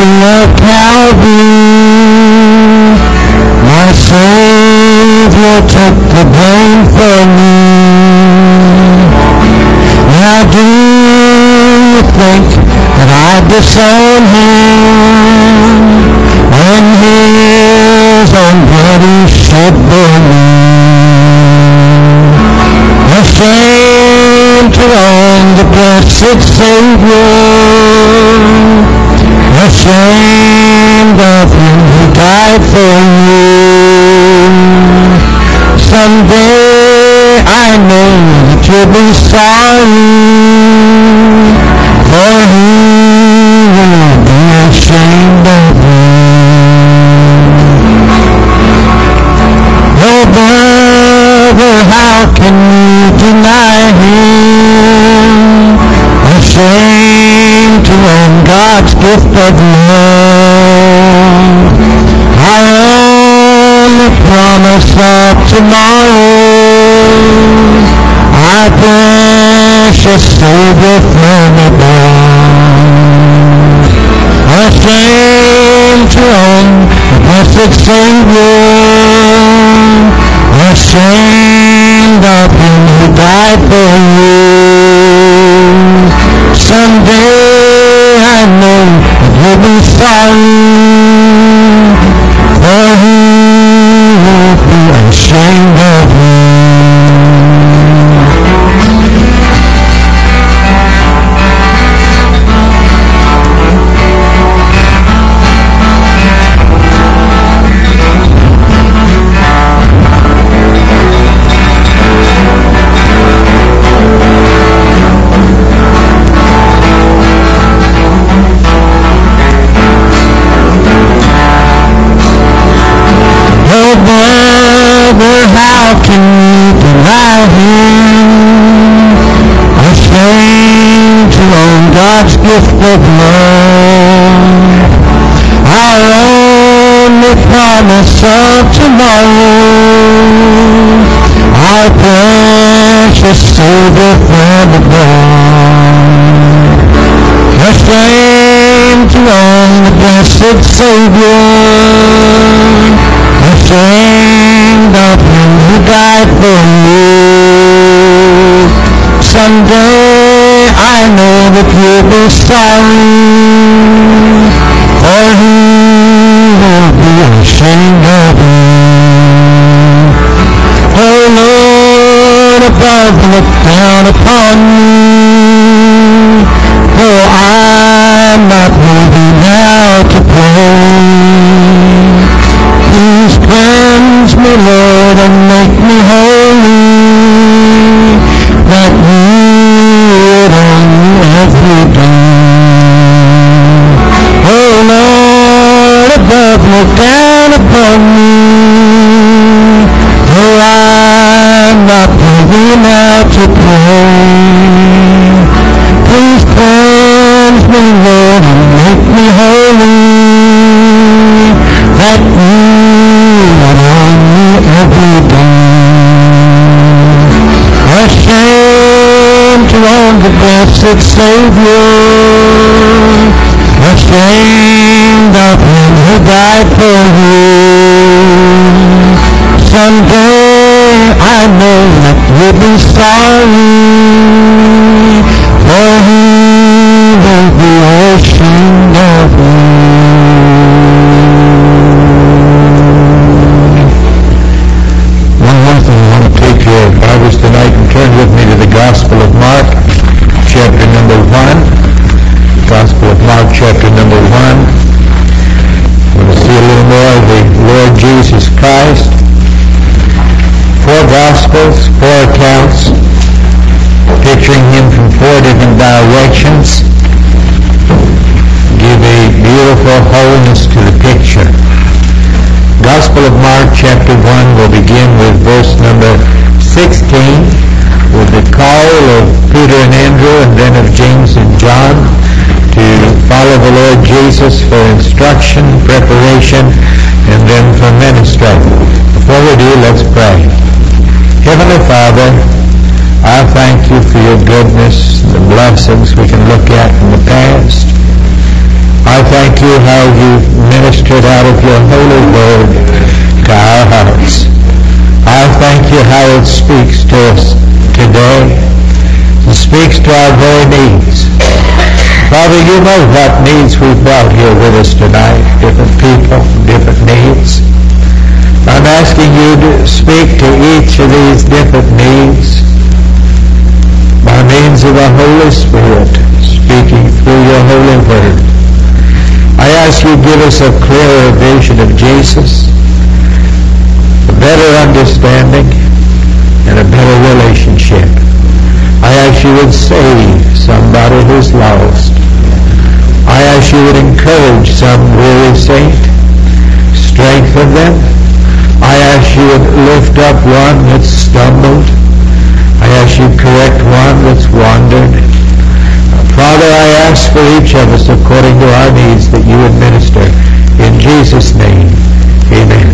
tree of Calvary, my Savior took the blame for me. Now do you think that I disown him when his own blood he shed for me? Ashamed to own the blessed Savior, ashamed of him who died for you. Someday I know that you'll be sorry, for he will be ashamed of you. Oh brother, how can you deny him? Ashamed to own God's gift of love, our only promise of tomorrow, our precious Savior from above. Ashamed to own the blessed Savior, ashamed of him who died for you. Someday I know that you'll be sorry, for he will be ashamed of you. How can you deny him? Ashamed to own God's gift of love, our only promise of tomorrow, our precious Savior from above. Ashamed to own the blessed Savior, ashamed of him who died for you. Someday I know that you'll be sorry, for he will be ashamed of you. Oh Lord above, look down upon me, for I'm not worthy now to pray. Please cleanse me, Lord, and make me holy, that you would own me every day. Oh Lord above, look down upon me, for I'm not worthy now to pray. Please cleanse me, Lord, and make me holy, that you would own me every day. Ashamed to own the blessed Savior, ashamed of him who died for you. Someday I know that you'll be sorry, for he will be ashamed of you. One more thing, I want to take your Bibles tonight and turn with me to the Gospel of Mark, chapter number 1. Gospel of Mark, chapter number 1. We're going to see a little more of the Lord Jesus Christ. 4 Gospels, 4 accounts, picturing him from 4 different directions, give a beautiful wholeness to the picture. Gospel of Mark, chapter 1, will begin with verse number 16, with the call of Peter and Andrew, and then of James and John, to follow the Lord Jesus for instruction, preparation, and then for ministry. Before we do, let's pray. Heavenly Father, I thank you for your goodness, the blessings we can look at from the past. I I thank you how you've ministered out of your holy word to our hearts. I thank you how it speaks to us today. It speaks to our very needs. Father, you know what needs we've brought here with us tonight. Different people, different needs. I'm asking you to speak to each of these different needs by means of the Holy Spirit speaking through your holy word. I ask you to give us a clearer vision of Jesus, a better understanding, and a better relationship. I ask you would save somebody who's lost. I ask you would encourage some weary saint, strengthen them. I ask you would lift up one that's stumbled. I ask you to correct one that's wandered. Father, I ask for each of us according to our needs that you would minister. In Jesus' name, amen.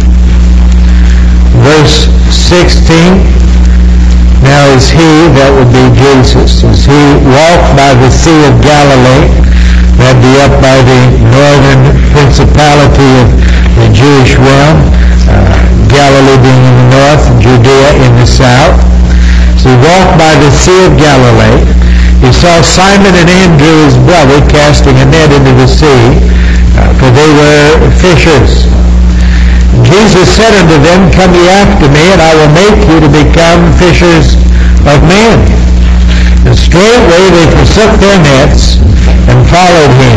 Verse 16, now is he, that would be Jesus, as he walked by the Sea of Galilee, that be up by the northern principality of the Jewish realm, Galilee being in the north, Judea in the south. So he walked by the Sea of Galilee. He saw Simon and Andrew, his brother, casting a net into the sea, for they were fishers. Jesus said unto them, Come ye after me, and I will make you to become fishers of men. And straightway they forsook their nets and followed him.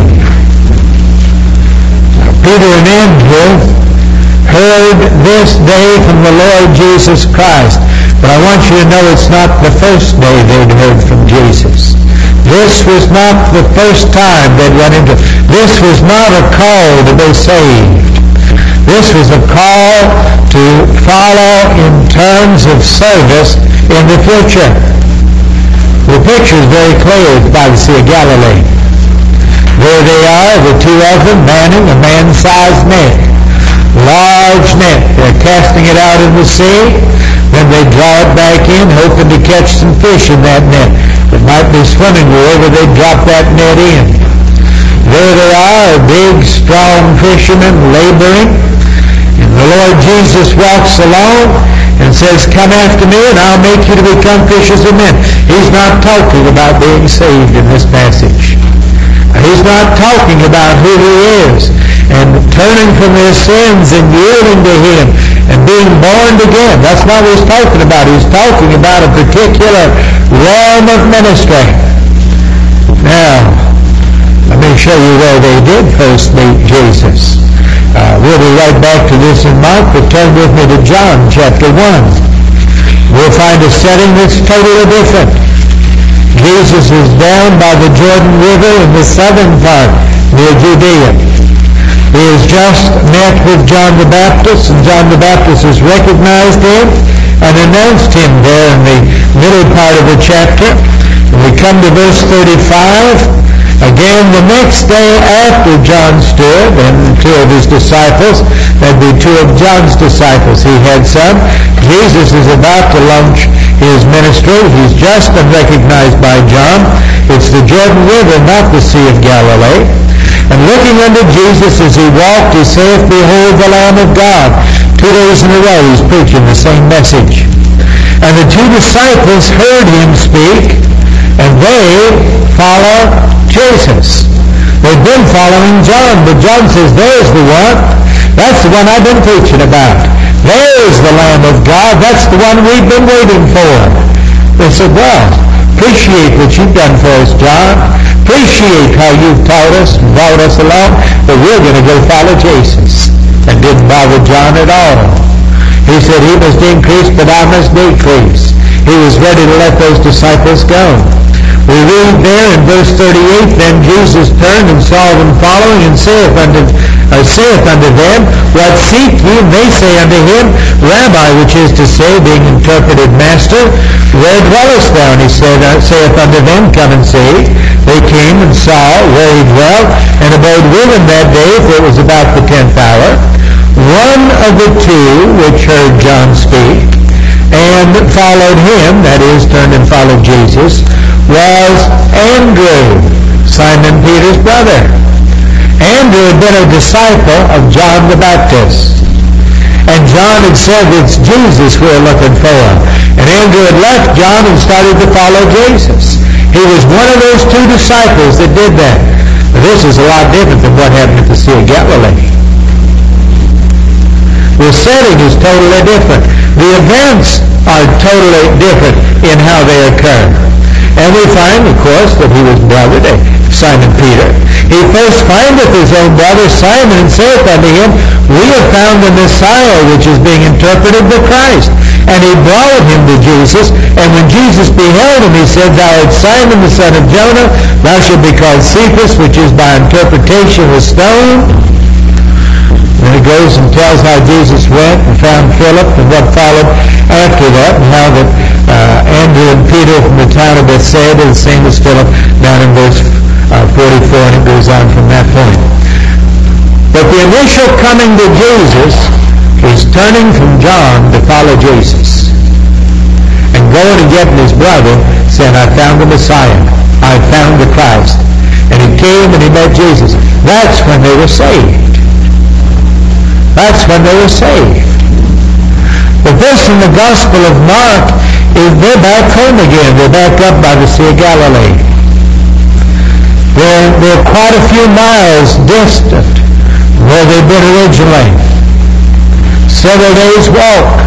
Peter and Andrew heard this day from the Lord Jesus Christ. But I want you to know it's not the first day they'd heard from Jesus. This was not the first time they'd run into. This was not a call to be saved. This was a call to follow in terms of service in the future. The picture is very clear by the Sea of Galilee. There they are, the two of them, manning a man-sized net. Large net. They're casting it out in the sea. Then they draw it back in, hoping to catch some fish in that net. It might be swimming wherever they drop that net in. There they are, big, strong fishermen laboring. And the Lord Jesus walks along and says, Come after me and I'll make you to become fishers of men. He's not talking about being saved in this passage. He's not talking about who he is and turning from their sins and yielding to him and being born again. That's not what he's talking about. He's talking about a particular realm of ministry. Now, let me show you where they did first meet Jesus. We'll be right back to this in Mark, but turn with me to John chapter 1. We'll find a setting that's totally different. Jesus is down by the Jordan River in the southern part near Judea. He has just met with John the Baptist, and John the Baptist has recognized him and announced him there in the middle part of the chapter. And we come to verse 35. Again, the next day after John stood, and two of his disciples, that'd be two of John's disciples, he had some. Jesus is about to launch his ministry. He's just been recognized by John. It's the Jordan River, not the Sea of Galilee. And looking unto Jesus as he walked, he saith, Behold the Lamb of God. 2 days in a row he's preaching the same message. And the two disciples heard him speak, and they followed Jesus. They've been following John, but John says, There's the one. That's the one I've been preaching about. There's the Lamb of God. That's the one we've been waiting for. They said, Well, appreciate what you've done for us, John. Appreciate how you've taught us and brought us along, but we're going to go follow Jesus. And didn't bother John at all. He said he must increase, but I must decrease. He was ready to let those disciples go. We read there in verse 38, Then Jesus turned and saw them following, and saith unto them, What seek ye? And they say unto him, Rabbi, which is to say, being interpreted, Master, where dwellest thou? And he saith unto them, Come and see. They came and saw where he dwelt, and abode with him that day, for it was about the 10th hour. One of the two which heard John speak, and followed him, that is, turned and followed Jesus, was Andrew, Simon Peter's brother. Andrew had been a disciple of John the Baptist. And John had said, it's Jesus we're looking for. And Andrew had left John and started to follow Jesus. He was one of those two disciples that did that. But this is a lot different than what happened at the Sea of Galilee. The setting is totally different. The events are totally different in how they occur. And we find, of course, that he was brother to Simon Peter. He first findeth his own brother Simon, and saith unto him, we have found the Messiah, which is being interpreted the Christ. And he brought him to Jesus, and when Jesus beheld him, he said, thou art Simon the son of Jonah, thou shalt be called Cephas, which is by interpretation a stone. And he goes and tells how Jesus went and found Philip and what followed after that, and how that Andrew and Peter from the town of Bethsaida, the same as Philip, down in verse 44, and it goes on from that point. But the initial coming to Jesus is turning from John to follow Jesus. And going and getting his brother, saying, I found the Messiah. I found the Christ. And he came and he met Jesus. That's when they were saved. That's when they were saved. But this in the Gospel of Mark is they're back home again. They're back up by the Sea of Galilee. They're quite a few miles distant where they've been originally. Several days' walk.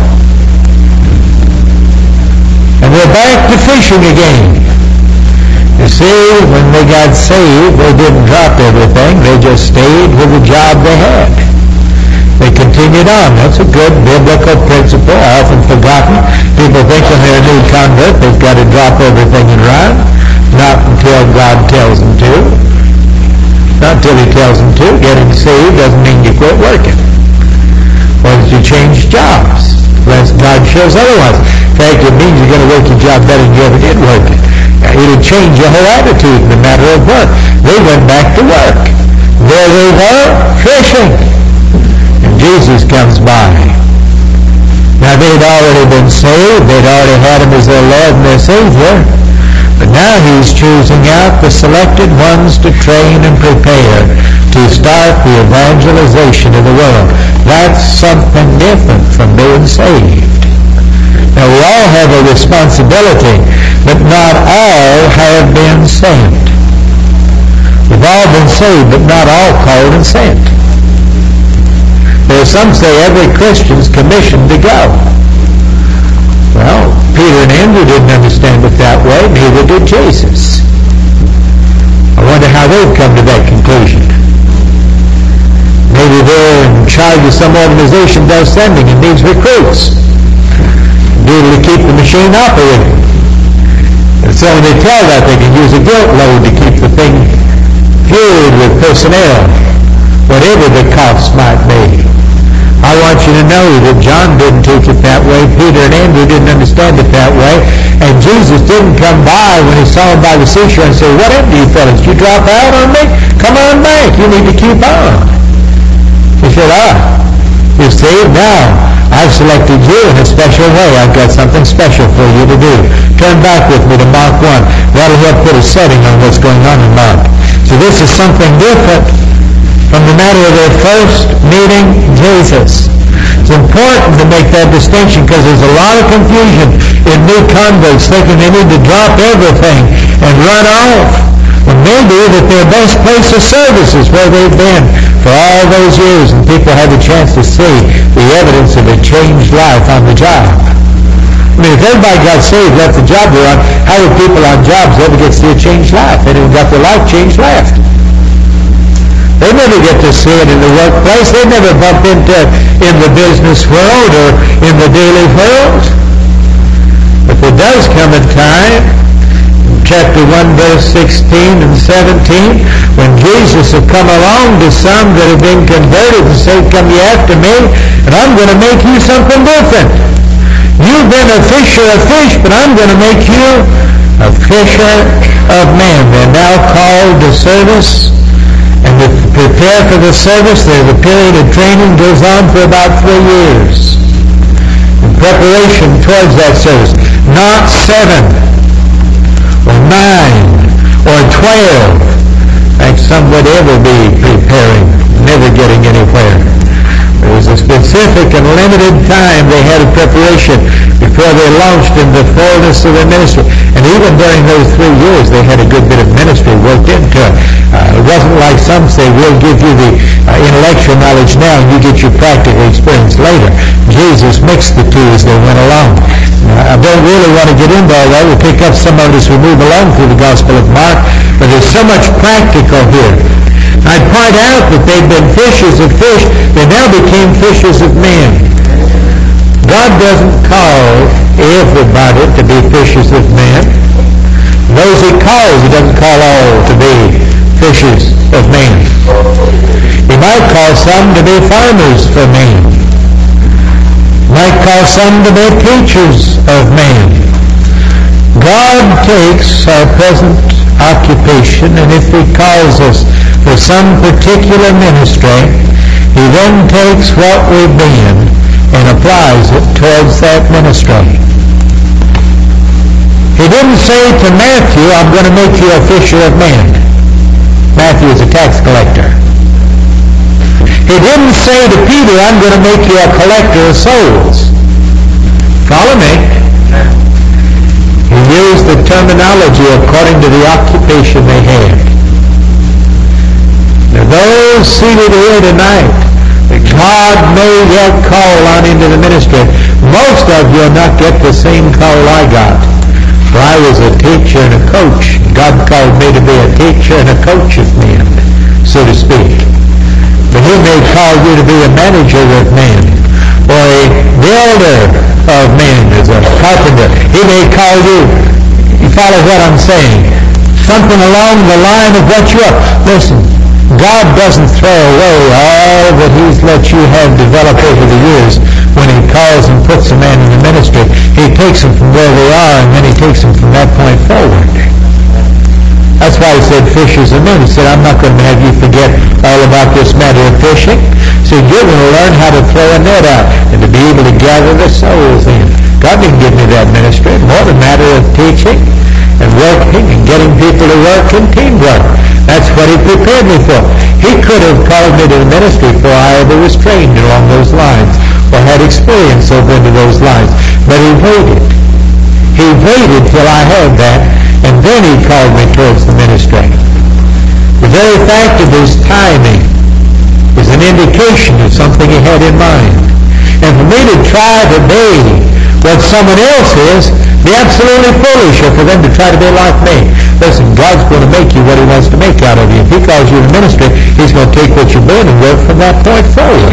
And they're back to fishing again. You see, when they got saved, they didn't drop everything. They just stayed with the job they had. They continued on. That's a good biblical principle, often forgotten. People think when they're a new convert, they've got to drop everything and run. Not until God tells them to. Not until he tells them to. Getting saved doesn't mean you quit working. Or that you change jobs. Unless God shows otherwise. In fact, it means you're going to work your job better than you ever did work it. It'll change your whole attitude in the matter of work. They went back to work. There they were, fishing. And Jesus comes by. Now they'd already been saved. They'd already had him as their Lord and their Savior. But now he's choosing out the selected ones to train and prepare to start the evangelization of the world. That's something different from being saved. Now we all have a responsibility, but not all have been sent. We've all been saved, but not all called and sent. There are some say every Christian's commissioned to go. Well, Peter and Andrew didn't understand it that way, neither did Jesus. I wonder how they've come to that conclusion. Maybe they're in charge of some organization does sending and needs recruits. Due to keep the machine operating. And so when they tell that, they can use a guilt load to keep the thing fueled with personnel, whatever the cost might be. I want you to know that John didn't teach it that way. Peter and Andrew didn't understand it that way. And Jesus didn't come by when he saw them by the seashore and say, what happened to you fellas? Did you drop out on me? Come on back. You need to keep on. He said, you're saved now. I've selected you in a special way. I've got something special for you to do. Turn back with me to Mark 1. That'll help put a setting on what's going on in Mark. So this is something different from the matter of their first meeting Jesus. It's important to make that distinction because there's a lot of confusion in new converts thinking they need to drop everything and run off. Well, maybe that their best place of service is where they've been for all those years, and people have a chance to see the evidence of a changed life on the job. I mean, if everybody got saved, left the job they're on, how would people on jobs ever get to see a changed life? They didn't got their life changed left. They never get to see it in the workplace. They never bump into it in the business world or in the daily world. But there does come a time, chapter 1, verse 16 and 17, when Jesus had come along to some that had been converted and said, come ye after me, and I'm going to make you something different. You've been a fisher of fish, but I'm going to make you a fisher of men. They're now called to service. And to prepare for the service, there's a period of training goes on for about 3 years. In preparation towards that service. Not 7 or 9 or 12, like some would ever be preparing, never getting anywhere. There was a specific and limited time they had of preparation before they launched in the fullness of their ministry. And even during those 3 years, they had a good bit of ministry worked into it. It wasn't like some say, we'll give you the intellectual knowledge now and you get your practical experience later. Jesus mixed the two as they went along. I don't really want to get into all that. We'll pick up some of it as we move along through the Gospel of Mark, but there's so much practical here. I'd point out that they'd been fishers of fish. They now became fishers of men. God doesn't call everybody to be fishers of men. Those He calls, He doesn't call all to be fishers of men. He might call some to be farmers for men. Might call some to be teachers of men. God takes our present occupation, and if He calls us for some particular ministry, He then takes what we've been and applies it towards that ministry. He didn't say to Matthew, I'm going to make you a fisher of men. Matthew is a tax collector. He didn't say to Peter, I'm going to make you a collector of souls. Follow me? He used the terminology according to the occupation they had. Now those seated here tonight, that God may yet call on into the ministry, most of you will not get the same call I got. For I was a teacher and a coach. God called me to be a teacher and a coach of men, so to speak. But He may call you to be a manager of men, or a builder of men, as a carpenter. He may call you, you follow what I'm saying, something along the line of what you are. Listen, God doesn't throw away all that He's let you have develop over the years when He calls and puts a man in the ministry. He takes them from where they are, and then He takes them from that point forward. That's why He said fishers of men. He said, I'm not going to have you forget all about this matter of fishing. He said, you're going to learn how to throw a net out and to be able to gather the souls in. God didn't give me that ministry. More a matter of teaching and working and getting people to work in teamwork. That's what He prepared me for. He could have called me to the ministry before I ever was trained along those lines or had experience over into those lines. But He waited. He waited till I had that, and then He called me towards the ministry. The very fact of His timing is an indication of something He had in mind. And for me to try to be what someone else is, be absolutely foolish, or for them to try to be like me. Listen, God's going to make you what He wants to make out of you. If He calls you to ministry, He's going to take what you've been and work from that point forward.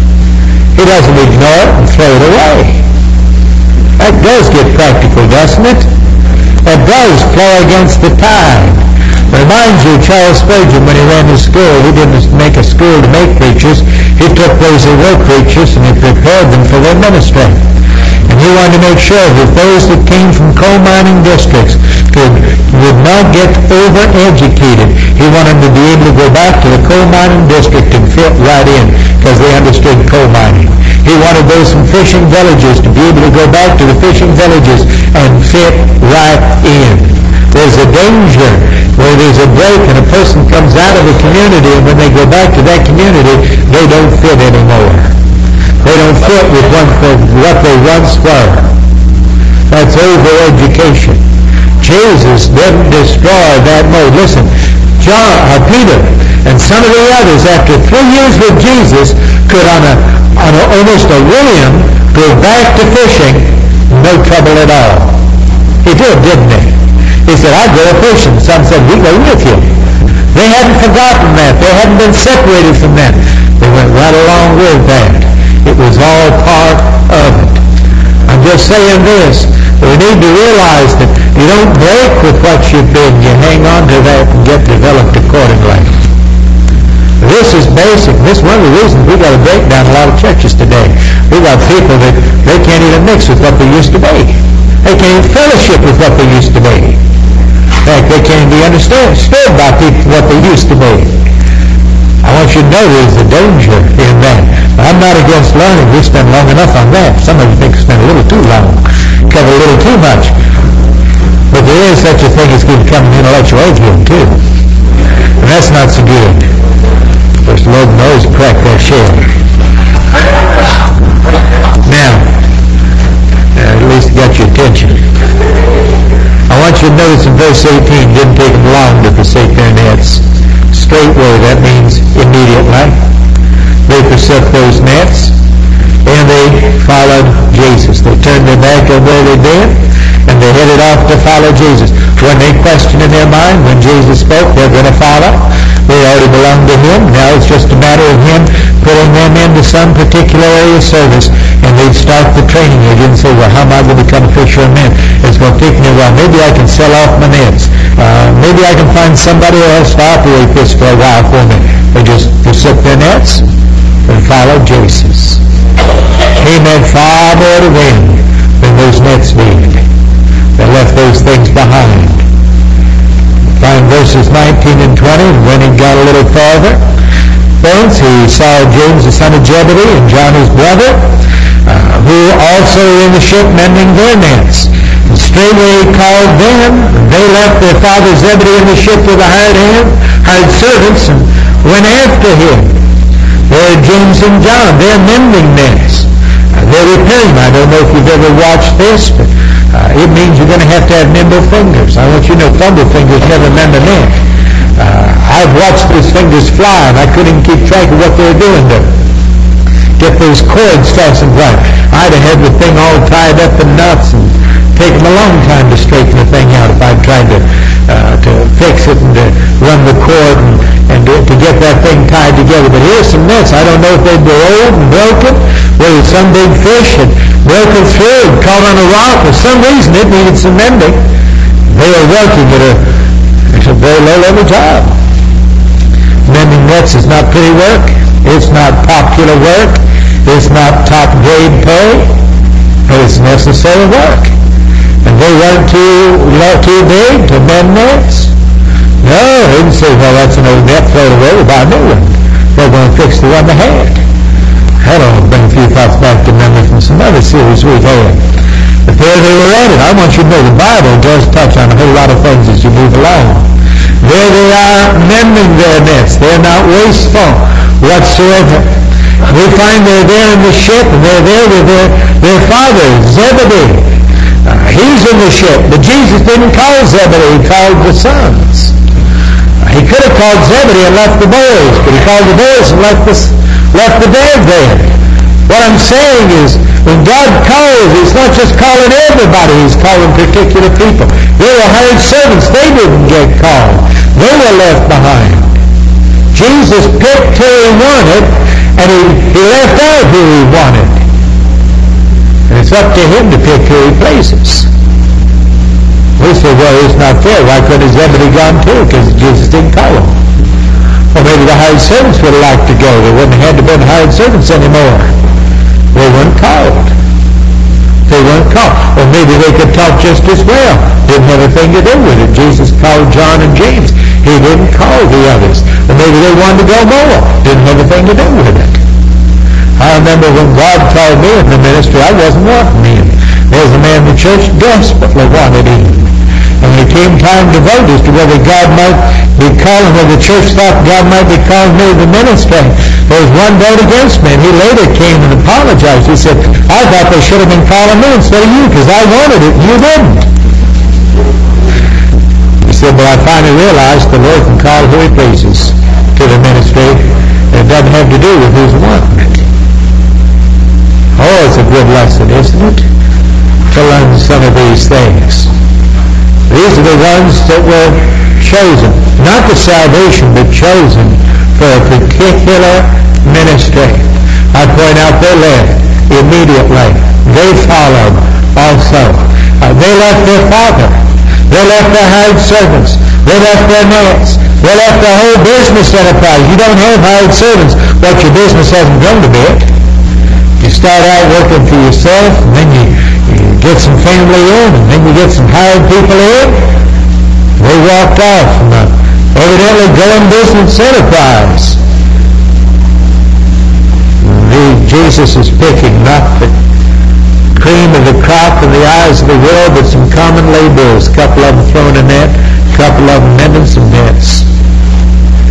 He doesn't ignore it and throw it away. That does get practical, doesn't it? That does flow against the tide. Reminds you of Charles Spurgeon when he ran his school. He didn't make a school to make preachers. He took those who were preachers and He prepared them for their ministry. And He wanted to make sure that those that came from coal mining districts would not get over-educated. He wanted them to be able to go back to the coal mining district and fit right in because they understood coal mining. He wanted those from fishing villages to be able to go back to the fishing villages and fit right in. There's a danger where there's a break and a person comes out of the community, and when they go back to that community, they don't fit anymore. They don't fit with what they once were. That's over-education. Jesus didn't destroy that mode. Listen, Peter and some of the others, after 3 years with Jesus, could on almost a whim go back to fishing, no trouble at all. He did, didn't he? He said, I'll go fishing. Some said, we go with you. They hadn't forgotten that. They hadn't been separated from that. They went right along with that. It was all part of it. I'm just saying this. We need to realize that you don't break with what you've been. You hang on to that and get developed accordingly. This is basic. This is one of the reasons we've got to break down a lot of churches today. We've got people that they can't even mix with what they used to be. They can't even fellowship with what they used to be. In fact, they can't be understood by people what they used to be. I want you to know there's a danger in that. I'm not against learning. We spend long enough on that. Some of you think we spend a little too long, cover a little too much. But there is such a thing as becoming intellectual ageism, too. And that's not so good. First, the Lord knows crack that shell. Now, at least it got your attention. I want you to notice in verse 18, it didn't take them long to forsake their nets. Straightway, that means immediately. They forsook those nets, and they followed Jesus. They turned their back on where they'd been, and they headed off to follow Jesus. When they questioned in their mind, when Jesus spoke, they're going to follow. They already belong to Him. Now it's just a matter of Him putting them into some particular area of service, and they'd start the training. They didn't say, well, how am I going to become a fisher of men? It's going to take me a while. Maybe I can sell off my nets. Maybe I can find somebody else to operate this for a while for me. They just forsook their nets and followed Jesus. He meant far more to them than those nets did. They left those things behind. Find verses 19 and 20, and when he got a little further, thence he saw James the son of Zebedee and John his brother, who also were in the ship mending their nets. And straightway he called them, and they left their father Zebedee in the ship with the hired servants, and went after him. There are James and John. They're mending nets. They're repairing. I don't know if you've ever watched this, but it means you're going to have nimble fingers. I want you to know fumble fingers never mend a net. I've watched those fingers fly, and I couldn't keep track of what they were doing there. Get those cords fastened right. I'd have had the thing all tied up in knots and taken a long time to straighten the thing out if I'd tried to fix it and to run the cord and to get that thing tied together. But here's some nets. I don't know if they'd be old and broken, whether some big fish had broken through and caught on a rock. For some reason it needed some mending. They were working at a very low-level job. Mending nets is not pretty work. It's not popular work. It's not top-grade pay. But it's necessary work. And they weren't too big to mend nets. No, they didn't say, well, that's an old net, throw it away, we'll buy a new one. They're going to fix the one they had. I don't bring a few thoughts back to memory from some other series we've had. But there they were at it. I want you to know the Bible does touch on a whole lot of things as you move along. There they are mending their nets. They're not wasteful whatsoever. We find they're there in the ship, and they're there with their father, Zebedee. He's in the ship, but Jesus didn't call Zebedee, he called the sons. He could have called Zebedee and left the boys, but he called the boys and left the dad there. What I'm saying is, when God calls, He's not just calling everybody, He's calling particular people. They were hired servants, they didn't get called. They were left behind. Jesus picked who He wanted, and he left out who He wanted. And it's up to Him to pick who He places. We say, well, it's not fair. Why couldn't Zebedee gone too? Because Jesus didn't call him. Or maybe the hired servants would have liked to go. They wouldn't have had to be hired servants anymore. They weren't called. They weren't called. Or maybe they could talk just as well. Didn't have a thing to do with it. Jesus called John and James. He didn't call the others. Or maybe they wanted to go more. Didn't have a thing to do with it. I remember when God called me in the ministry, I wasn't wanting Him. There was a man in the church desperately wanted Him. And when it came time to vote as to whether God might be calling, whether the church thought God might be calling me to the ministry, there was one vote against me. And he later came and apologized. He said, I thought they should have been calling me instead of you because I wanted it and you didn't. He said, but I finally realized the Lord can call who He pleases to the ministry. It doesn't have to do with who's wanting it. Oh, it's a good lesson, isn't it? To learn some of these things. These are the ones that were chosen, not for salvation, but chosen for a particular ministry. I point out they left immediately. They followed also. They left their father. They left their hired servants. They left their nets. They left their whole business enterprise. You don't have hired servants, but your business hasn't grown a bit. You start out working for yourself, and then you get some family in, and then you get some hired people in. They walked off from a evidently going business enterprise. Jesus is picking not the cream of the crop in the eyes of the world, but some common laborers. A couple of them throwing a net, a couple of them mending some nets.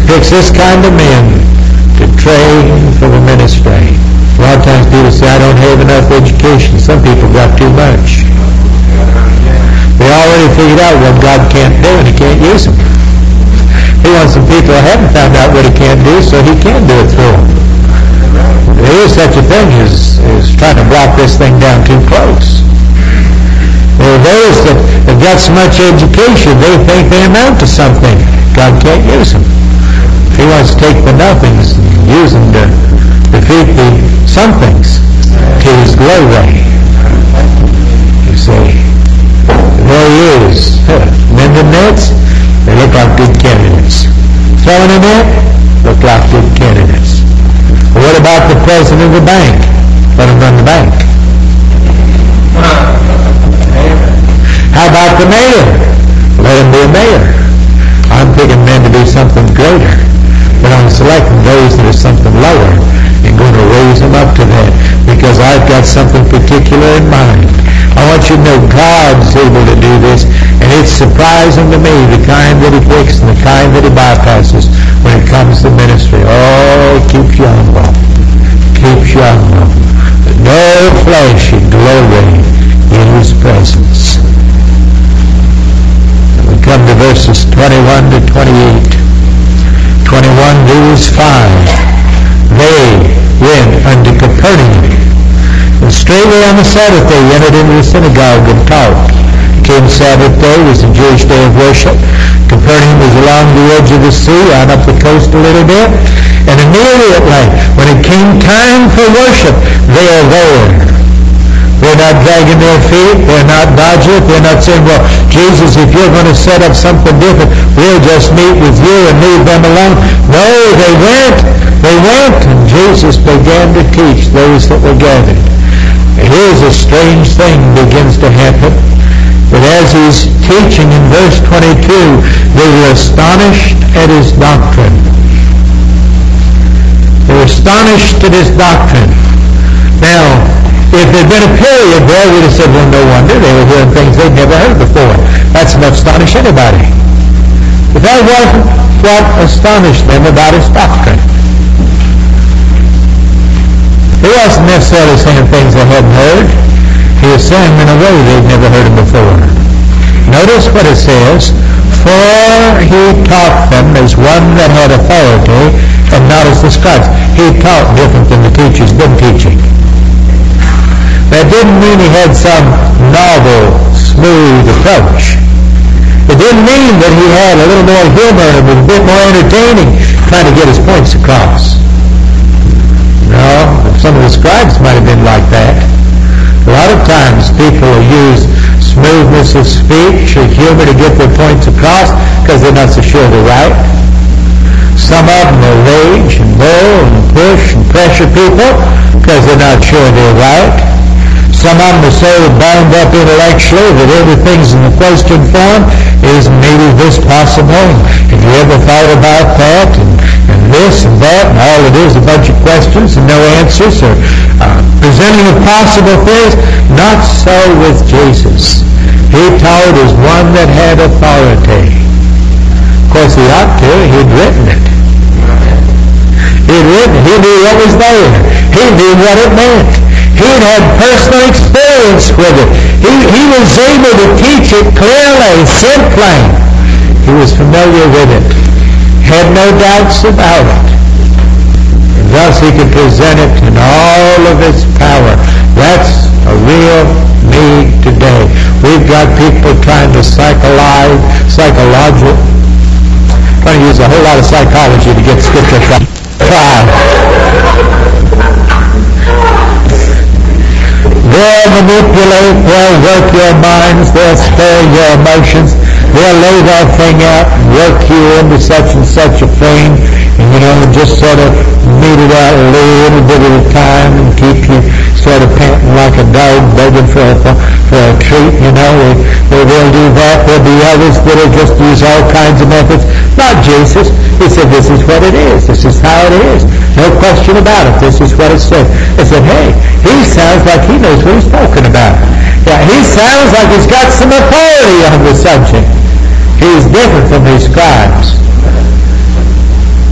picks this kind of men to train for the ministry. A lot of times people say, I don't have enough education. Some people got too much. They already figured out what God can't do, and He can't use them. He wants some people who haven't found out what He can't do, so He can do it through them. There is such a thing as trying to drop this thing down too close. There are those that have got so much education, they think they amount to something. God can't use them. He wants to take the nothings and use them to defeat the somethings to His glory. You see, there He is. Mending nets, they look like good candidates. Throwing a net, look like good candidates. What about the president of the bank? Let him run the bank. How about the mayor? Let him be a mayor. I'm picking men to do something greater, but I'm selecting those that are something lower and going to raise them up to that because I've got something particular in mind. I want you to know God's able to do this, and it's surprising to me the kind that He picks and the kind that He bypasses when it comes to ministry. Oh, it keeps you humble. Keeps you humble. No flesh and glory in His presence. We come to verses 21 to 28. 21 verse 5. They went unto Capernaum. And straightway on the Sabbath day entered into the synagogue and taught. Came Sabbath day, was the Jewish day of worship. Capernaum was along the edge of the sea, on up the coast a little bit. And immediately, when it came time for worship, they are there. They're not dragging their feet. They're not dodging it. They're not saying, well, Jesus, if you're going to set up something different, we'll just meet with you and leave them alone. No, they went. They went, and Jesus began to teach those that were gathered. Here's a strange thing begins to happen. But as He's teaching in verse 22, they were astonished at His doctrine. They were astonished at His doctrine. Now, if there'd been a period there, we'd have said, well, no wonder they were hearing things they'd never heard before. That's enough to astonish anybody. But that wasn't what astonished them about His doctrine. He wasn't necessarily saying things they hadn't heard. He was saying them in a way they'd never heard them before. Notice what it says, for He taught them as one that had authority and not as the scribes. He taught different than the teachers been teaching. That didn't mean He had some novel, smooth approach. It didn't mean that He had a little more humor and was a bit more entertaining trying to get His points across. No, some of the scribes might have been like that. A lot of times people will use smoothness of speech or humor to get their points across because they're not so sure they're right. Some of them will rage and bull and push and pressure people because they're not sure they're right. Some of them are so bound up intellectually that everything's in the question form. Is maybe this possible? Have you ever thought about that? And this and that, and all it is a bunch of questions and no answers, or presenting of possible things. Not so with Jesus. He taught as one that had authority. Of course, He ought to. He'd written it. He'd written it. He knew what was there. He knew what it meant. He'd had personal experience with it. He was able to teach it clearly, simply. He was familiar with it. Had no doubts about it. And thus He could present it in all of its power. That's a real need today. We've got people trying to trying to use a whole lot of psychology to get Scripture right. They'll manipulate, they'll work your minds, they'll stir your emotions, they'll lay that thing out and work you into such and such a thing, and just sort of meet it out a little bit at a time and keep you sort of panting like a dog begging for a treat, They'll do that. There'll be others that'll just use all kinds of methods. Not Jesus. He said, this is what it is. This is how it is. No question about it. This is what it says. They said, hey, he sounds like he knows what he's talking about. Yeah, he sounds like he's got some authority on the subject. He's different from these scribes.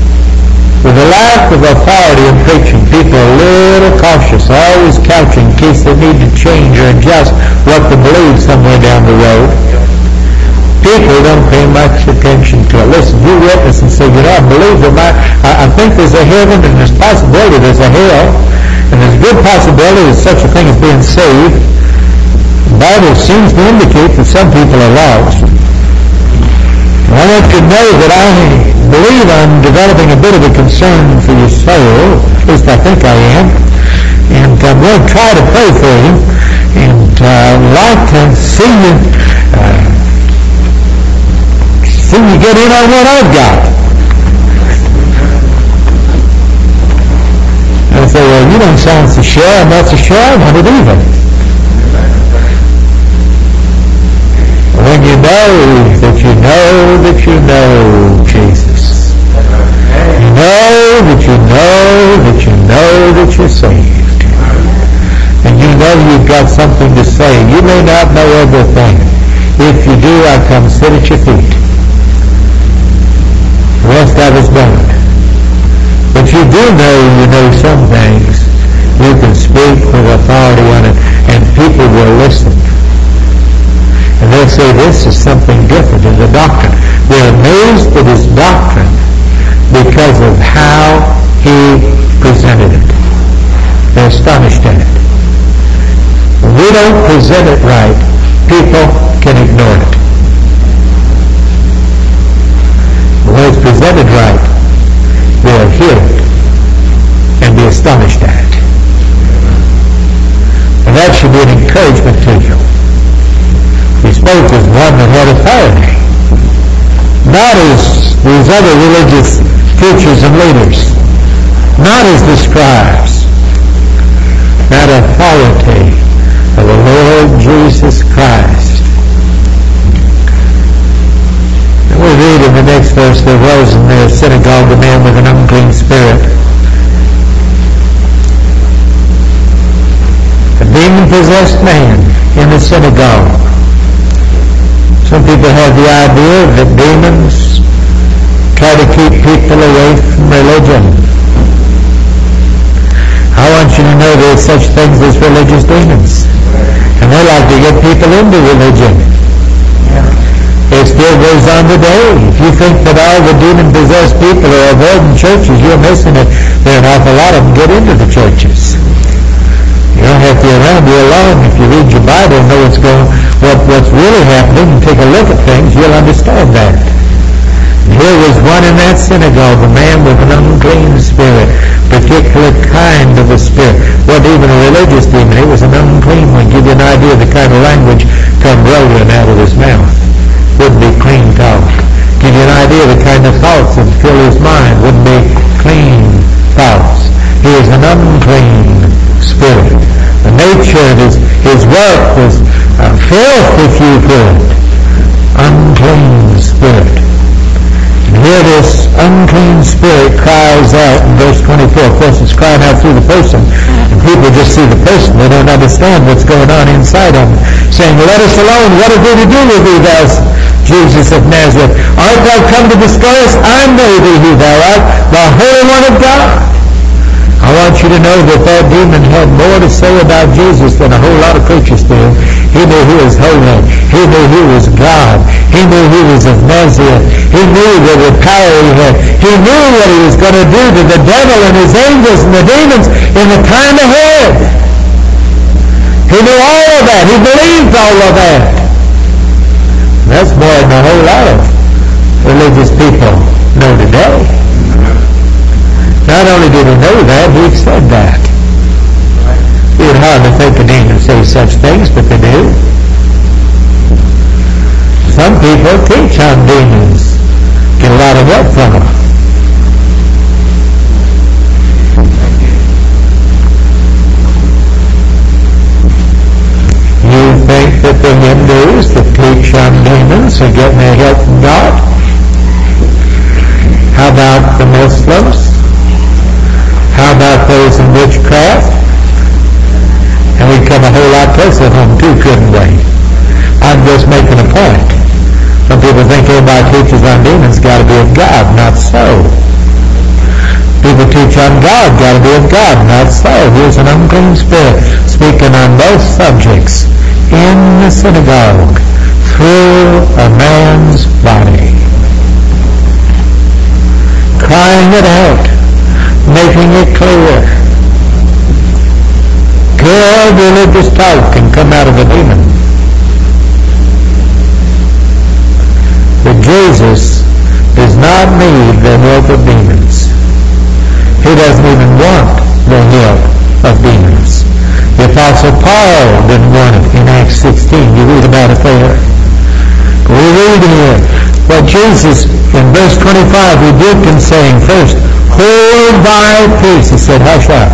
With the lack of authority in preaching, people are a little cautious, always couching in case they need to change or adjust what they believe somewhere down the road. People don't pay much attention to it. Listen, you witness and say, I believe that I think there's a heaven and there's possibility there's a hell, and there's a good possibility that such a thing as being saved. The Bible seems to indicate that some people are lost. I want you to know that I believe I'm developing a bit of a concern for your soul. At least I think I am. And I'm going to try to pray for you. And I'd like to see you get in on what I've got. And I say, well, you don't sound so sure. I'm not so sure I want it either. When you know that you know that you know Jesus. You know that you know that you know that you're saved. And you know you've got something to say. You may not know everything. If you do, I come sit at your feet. The rest of us don't. But you do know some things. You can speak with authority on it, and people will listen. And they'll say, this is something different in the doctrine. They're amazed at his doctrine because of how he presented it. They're astonished at it. When we don't present it right, people can ignore it. When it's presented right, they'll hear it and be astonished at it. And that should be an encouragement to you. He spoke as one that had authority, not as these other religious teachers and leaders, not as the scribes. That authority of the Lord Jesus Christ. And we read in the next verse, there was in the synagogue a man with an unclean spirit, a demon-possessed man in the synagogue. Some people have the idea that demons try to keep people away from religion. I want you to know there's such things as religious demons. And they like to get people into religion. It still goes on today. If you think that all the demon-possessed people are avoiding churches, you're missing it. There are an awful lot of them get into the churches. You don't have to be around here alone. If you read your Bible and know what's really happening and take a look at things, you'll understand that. And here was one in that synagogue, a man with an unclean spirit, particular kind of a spirit. Wasn't even a religious demon. It was an unclean one. Give you an idea of the kind of language come rolling out of his mouth. Wouldn't be clean talk. Give you an idea of the kind of thoughts that fill his mind. Wouldn't be clean thoughts. He is an unclean spirit. The nature of his work was filth, if you could. Unclean spirit. And here this unclean spirit cries out in verse 24. Of course, it's crying out through the person. And people just see the person. They don't understand what's going on inside of them. Saying, let us alone. What have we to do with thee, thou Jesus of Nazareth? Art thou come to destroy us? I know thee who thou art, the Holy One of God. I want you to know that demon had more to say about Jesus than a whole lot of preachers do. He knew he was holy. He knew he was God. He knew he was of Nazareth. He knew the power he had. He knew what he was going to do to the devil and his angels and the demons in the time ahead. He knew all of that. He believed all of that. That's more than a whole lot of religious people know today. Not only did he know that, he said that. You'd hardly think a demon say such things, but they do. Some people teach on demons. Get a lot of help from them. You think that the Hindus that teach on demons are getting their help from God? How about the Muslims? How about those in witchcraft? And we'd come a whole lot closer home too, couldn't we? I'm just making a point. Some people think everybody teaches on demons got to be of God. Not so. People teach on God, got to be of God. Not so. Here's an unclean spirit speaking on both subjects in the synagogue through a man's body. Crying it out, making it clear. Good religious talk can come out of a demon. But Jesus does not need the help of demons. He doesn't even want the help of demons. The Apostle Paul didn't want it in Acts 16. You read about it there. We read here what Jesus, in verse 25, rebuked him, saying, first, hold thy peace. He said, hush up.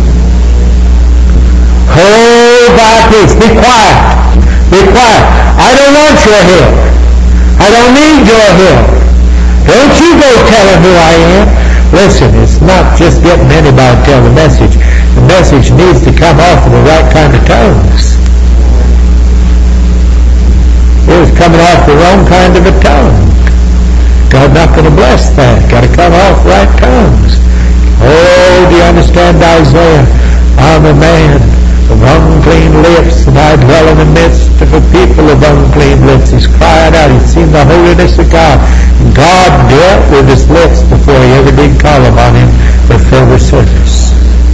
Hold thy peace. Be quiet. Be quiet. I don't want your help. I don't need your help. Don't you go telling who I am. Listen, it's not just getting anybody to tell the message. The message needs to come off of the right kind of tongues. It was coming off the wrong kind of a tongue. God's not going to bless that. Got to come off right tongues. Oh, do you understand Isaiah? I'm a man of unclean lips, and I dwell in the midst of a people of unclean lips. He's crying out. He's seen the holiness of God. God dealt with his lips before he ever did call upon him with further service.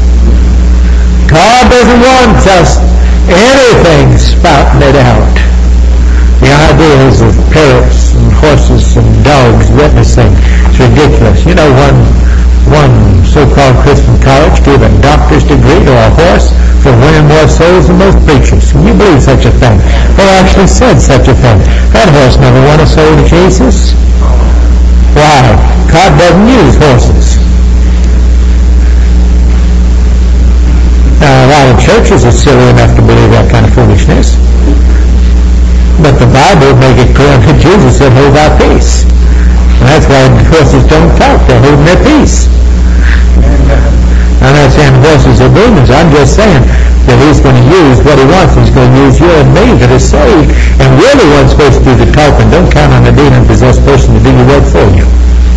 God doesn't want us anything spouting it out. The ideas of parrots and horses and dogs witnessing, it's ridiculous. You know, one so-called Christian college gave a doctor's degree to a horse for winning more souls than most preachers. Can you believe such a thing? Or actually said such a thing. That horse never won a soul to Jesus. Why? God doesn't use horses. Now, a lot of churches are silly enough to believe that kind of foolishness. But the Bible make it clear that Jesus said, hold thy peace. And that's why horses don't talk. They're holding their peace. I'm not saying horses are demons. I'm just saying that he's going to use what he wants. He's going to use you and me that are saved. And really one's supposed to do the talking. Don't count on a demon-possessed person to do your work for you.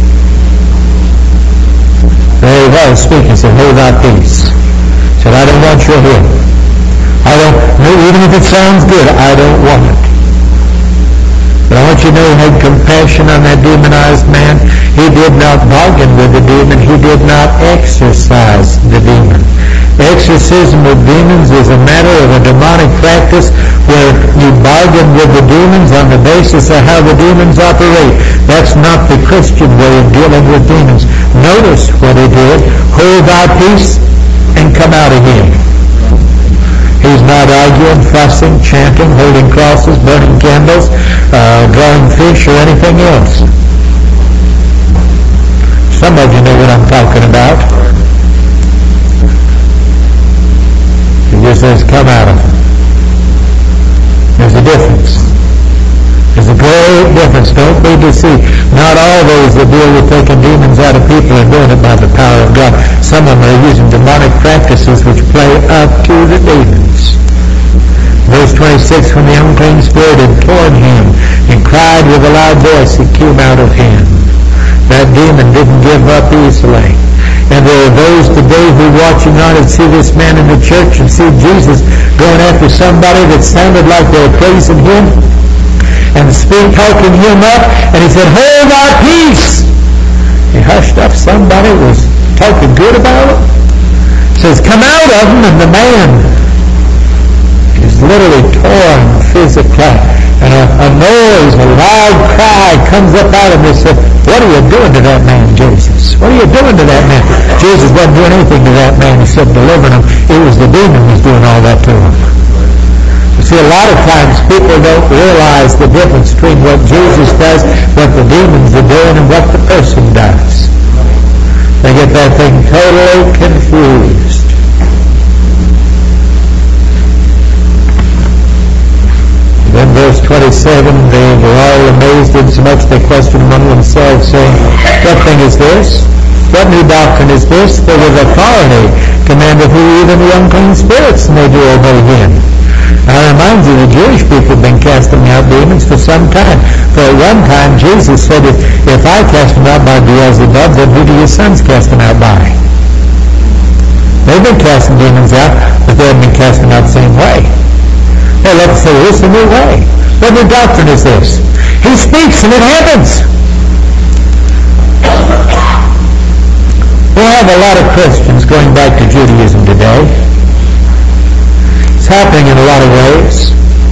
There he was speaking. He said, hold thy peace. He said, I don't want your help. Even if it sounds good, I don't want it. But I want you to know he had compassion on that demonized man. He did not bargain with the demon. He did not exorcise the demon. Exorcism of demons is a matter of a demonic practice where you bargain with the demons on the basis of how the demons operate. That's not the Christian way of dealing with demons. Notice what he did. Hold thy peace and come out of here. He's not arguing, fussing, chanting, holding crosses, burning candles, drawing fish, or anything else. Some of you know what I'm talking about. He just says, come out of them. There's a difference. There's a great difference. Don't be deceived. Not all those that deal with taking demons out of people are doing it by the power of God. Some of them are using demonic practices which play up to the demons. Verse 26, when the unclean spirit had torn him and cried with a loud voice, it came out of him. That demon didn't give up easily. And there are those today who are watching on and see this man in the church and see Jesus going after somebody that sounded like they were praising him and talking him up, and he said, hold thy peace. He hushed up somebody who was talking good about it. He says, come out of him, and the man is literally torn physically, and a noise, a loud cry comes up out of him. He said, what are you doing to that man, Jesus? What are you doing to that man? Jesus wasn't doing anything to that man except delivering him. It was the demon who was doing all that to him. See, a lot of times people don't realize the difference between what Jesus does, what the demons are doing, and what the person does. They get that thing totally confused. Then verse 27, they were all amazed insomuch they questioned among themselves, saying, what thing is this? What new doctrine is this? For with authority commandeth he even the unclean spirits, and they do obey him. I remind you, the Jewish people have been casting out demons for some time. For at one time, Jesus said, if I cast them out by Beelzebub, then who do your sons cast them out by? They've been casting demons out, but they haven't been casting out the same way. Well, let's say, this is a new way. What new doctrine is this? He speaks and it happens. We have a lot of Christians going back to Judaism today. It's happening in a lot of ways.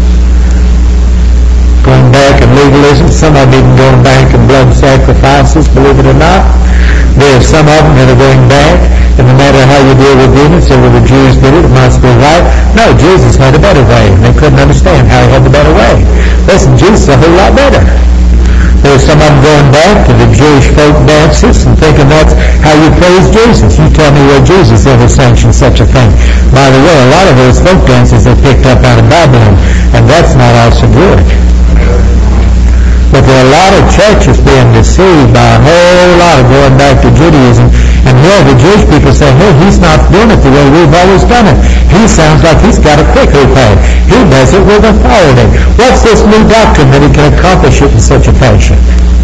Going back in legalism, some of them even going back in blood sacrifices, believe it or not. There are some of them that are going back, and no matter how you deal with demons, so the Jews did it must be right. No, Jesus had a better way, and they couldn't understand how he had the better way. Listen, Jesus is a whole lot better. There's some of them going back to the Jewish folk dances and thinking that's how you praise Jesus. You tell me where Jesus ever sanctioned such a thing. By the way, a lot of those folk dances are picked up out of Babylon, and that's not also good. But there are a lot of churches being deceived by a whole lot of going back to Judaism. And here the Jewish people say, hey, he's not doing it the way we've always done it. He sounds like he's got a quicker pad. He does it with authority. What's this new doctrine that he can accomplish it in such a fashion?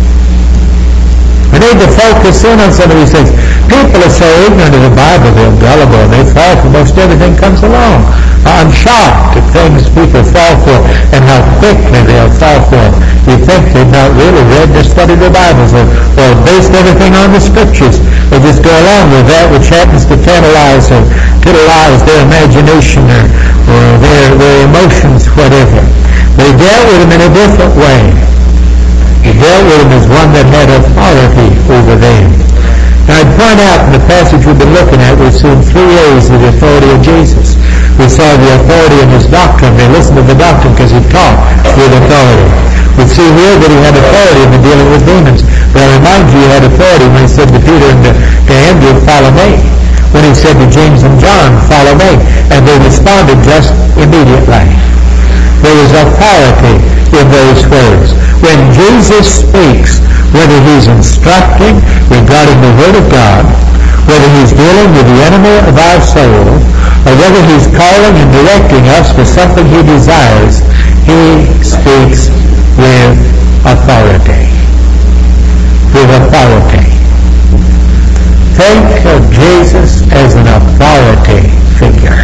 We need to focus in on some of these things. People are so ignorant of the Bible, they're gullible, and they fall for most everything comes along. I'm shocked at things people fall for and how quickly they'll fall for. You think they've not really read or studied their Bibles or based everything on the Scriptures. They just go along with that which happens to tantalize or titilize their imagination or their emotions, whatever. They dealt with them in a different way. He dealt with them as one that had authority over them. Now I'd point out in the passage we've been looking at, we've seen 3 A's of the authority of Jesus. We saw the authority in his doctrine. They listened to the doctrine because he taught with authority. We see here that he had authority in the dealing with demons. But I remind you, he had authority when he said to Peter and to Andrew, follow me. When he said to James and John, follow me. And they responded just immediately. There was authority in those words. When Jesus speaks, whether he's instructing regarding the Word of God, whether he's dealing with the enemy of our soul, or whether he's calling and directing us for something he desires, he speaks with authority. With authority. Think of Jesus as an authority figure.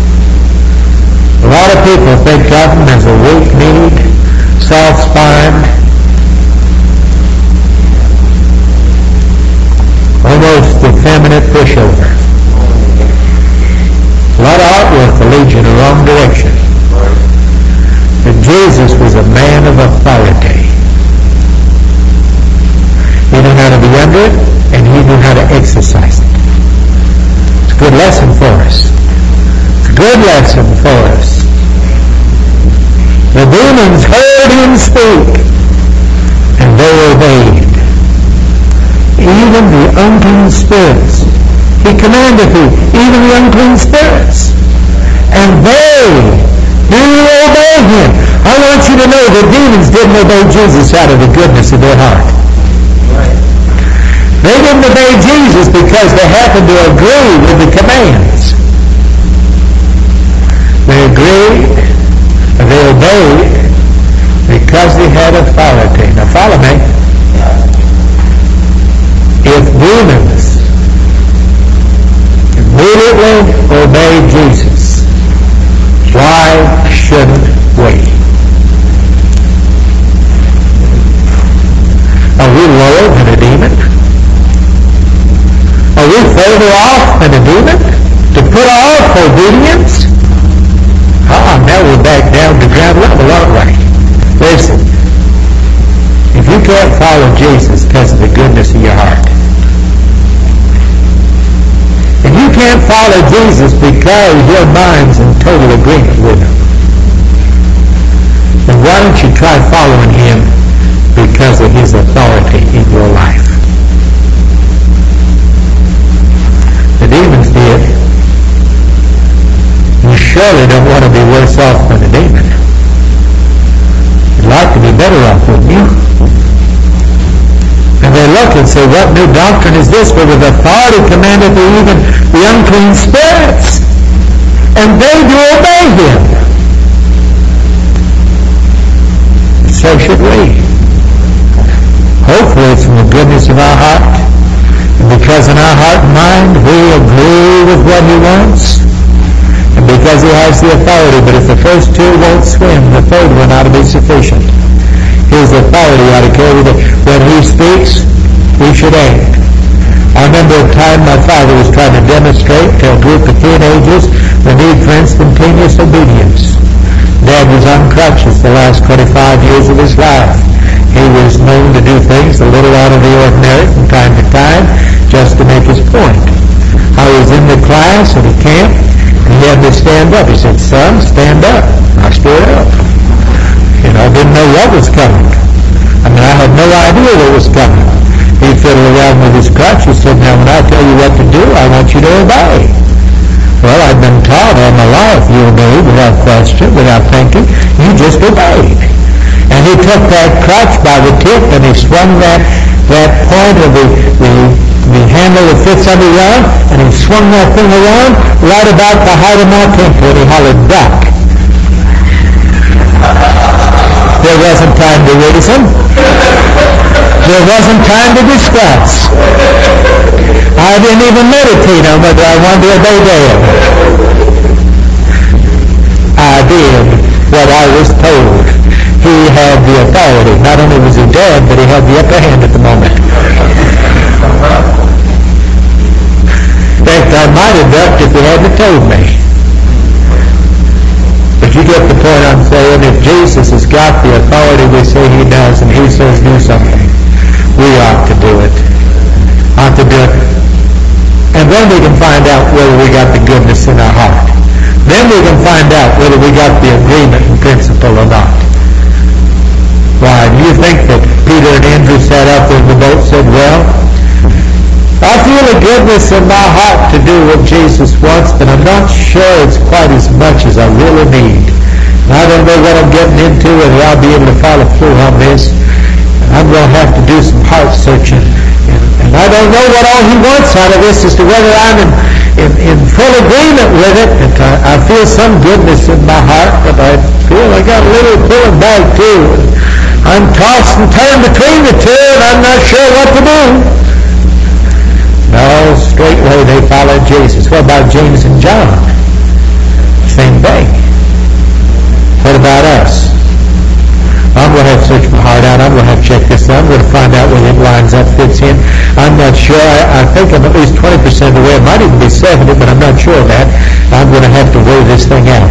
A lot of people think of him as a weak-kneed, soft-spined, almost effeminate pushover. A lot of artwork to lead you in the wrong direction. But Jesus was a man of authority. He knew how to be under it, and he knew how to exercise it. It's a good lesson for us. It's a good lesson for us. The demons heard him speak, and they obeyed. Even the unclean spirits. He commanded them, even the unclean spirits. And they do obey him. I want you to know the demons didn't obey Jesus out of the goodness of their heart. They didn't obey Jesus because they happened to agree with the commands. They agreed, and they obeyed because they had authority. Now follow me. If demons immediately obey Jesus, why shouldn't we? Are we lower than a demon? Are we further off than a demon to put off obedience? Now we're back down to ground level, aren't we? Listen, if you can't follow Jesus because of the goodness of your heart, and you can't follow Jesus because your mind's in total agreement with him, then why don't you try following him because of his authority in your life? The demons did. You surely don't want to be worse off than a demon. You'd like to be better off, wouldn't you? And they look and say, what new doctrine is this? For with authority commanded even the unclean spirits. And they do obey him. so should we. Hopefully it's from the goodness of our heart. And because in our heart and mind we agree with what he wants, and because he has the authority. But if the first two won't swim, the third one ought to be sufficient. His authority ought to carry the... When he speaks, we should act. I remember a time my father was trying to demonstrate to a group of teenagers the need for instantaneous obedience. Dad was on crutches the last 25 years of his life. He was known to do things a little out of the ordinary from time to time just to make his point. I was in the class at a camp, and he had me stand up. He said, "Son, stand up." I stood up. I didn't know what was coming. I had no idea what was coming. He fiddled around with his crutch. He said, "Now when I tell you what to do, I want you to obey." Well, I'd been taught all my life, you obey without question, without thinking. You just obeyed. And he took that crutch by the tip and he swung that point of the handle that fits under your arm, and he swung that thing around right about the height of my temple, and he hollered, "Duck." There wasn't time to reason. There wasn't time to discuss. I didn't even meditate on whether I wanted to obey Dad. I did what I was told. He had the authority. Not only was he dead, but he had the upper hand at the moment. In fact, I might have ducked if he hadn't told me. But you get the point I'm saying. If Jesus has got the authority we say he does, and he says do something, we ought to do it. Ought to do it. And then we can find out whether we got the goodness in our heart. Then we can find out whether we got the agreement in principle or not. Why, do you think that Peter and Andrew sat out there in the boat and said, "Well, I feel a goodness in my heart to do what Jesus wants, but I'm not sure it's quite as much as I really need. And I don't know what I'm getting into, whether I'll be able to follow through on this. I'm going to have to do some heart searching. And I don't know what all he wants out of this as to whether I'm in full agreement with it. And I feel some goodness in my heart, but I feel I got a little pulling back too. I'm tossed and turned between the two, and I'm not sure what to do." No, straightway they followed Jesus. What about James and John? Same thing. What about us? I'm going to have to search my heart out. I'm going to have to check this out. I'm going to find out whether it lines up, fits in. I'm not sure. I think I'm at least 20% of the way. It might even be 70, but I'm not sure of that. I'm going to have to weigh this thing out.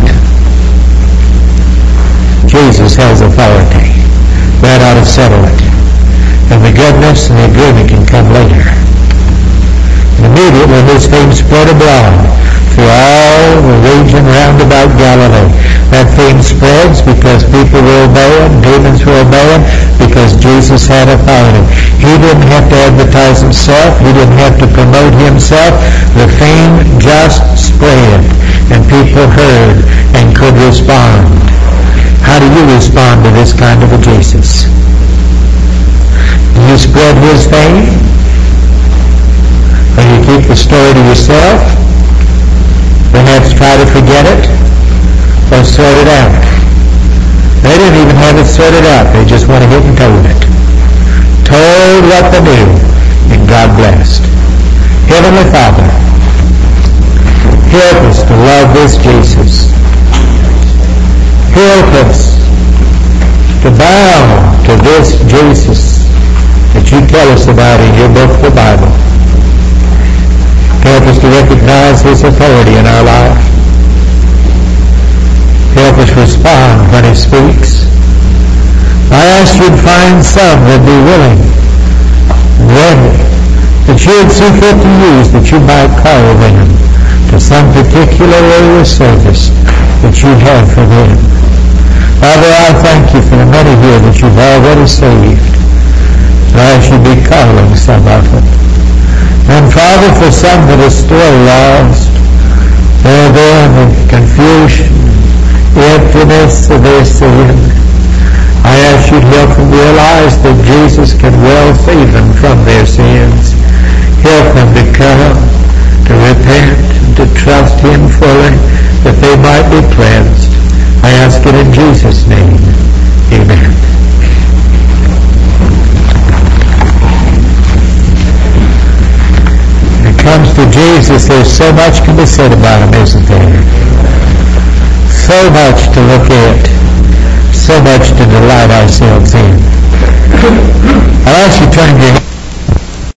Jesus has authority. That ought to settle it. And the goodness and the agreement can come later. And immediately this thing spread abroad through all the region round about Galilee. That thing spreads because people were obeying, demons were obeying, because Jesus had authority. He didn't have to advertise himself. He didn't have to promote himself. The fame just spread, and people heard and could respond. How do you respond to this kind of a Jesus? Do you spread his fame? Or you keep the story to yourself? Perhaps try to forget it? Or sort it out? They didn't even have it sorted out. They just went ahead and told it. Told what they knew, and God blessed. Heavenly Father, help us to love this Jesus. Help us to bow to this Jesus that you tell us about in your book, the Bible. Help us to recognize his authority in our life. Help us respond when he speaks. I ask you to find some that be willing and ready, that you would see fit to use, that you might call them to some particular area of service that you have for them. Father, I thank you for the many here that you've already saved. I should be calling some of them. And Father, for some that are still lost, they're there in the confusion, emptiness of their sin. I ask you to help them realize that Jesus can well save them from their sins. Help them to come, to repent, and to trust him fully, that they might be cleansed. I ask it in Jesus' name. Amen. Jesus, there's so much can be said about him, isn't there? So much to look at, so much to delight ourselves in. I'll ask you to turn your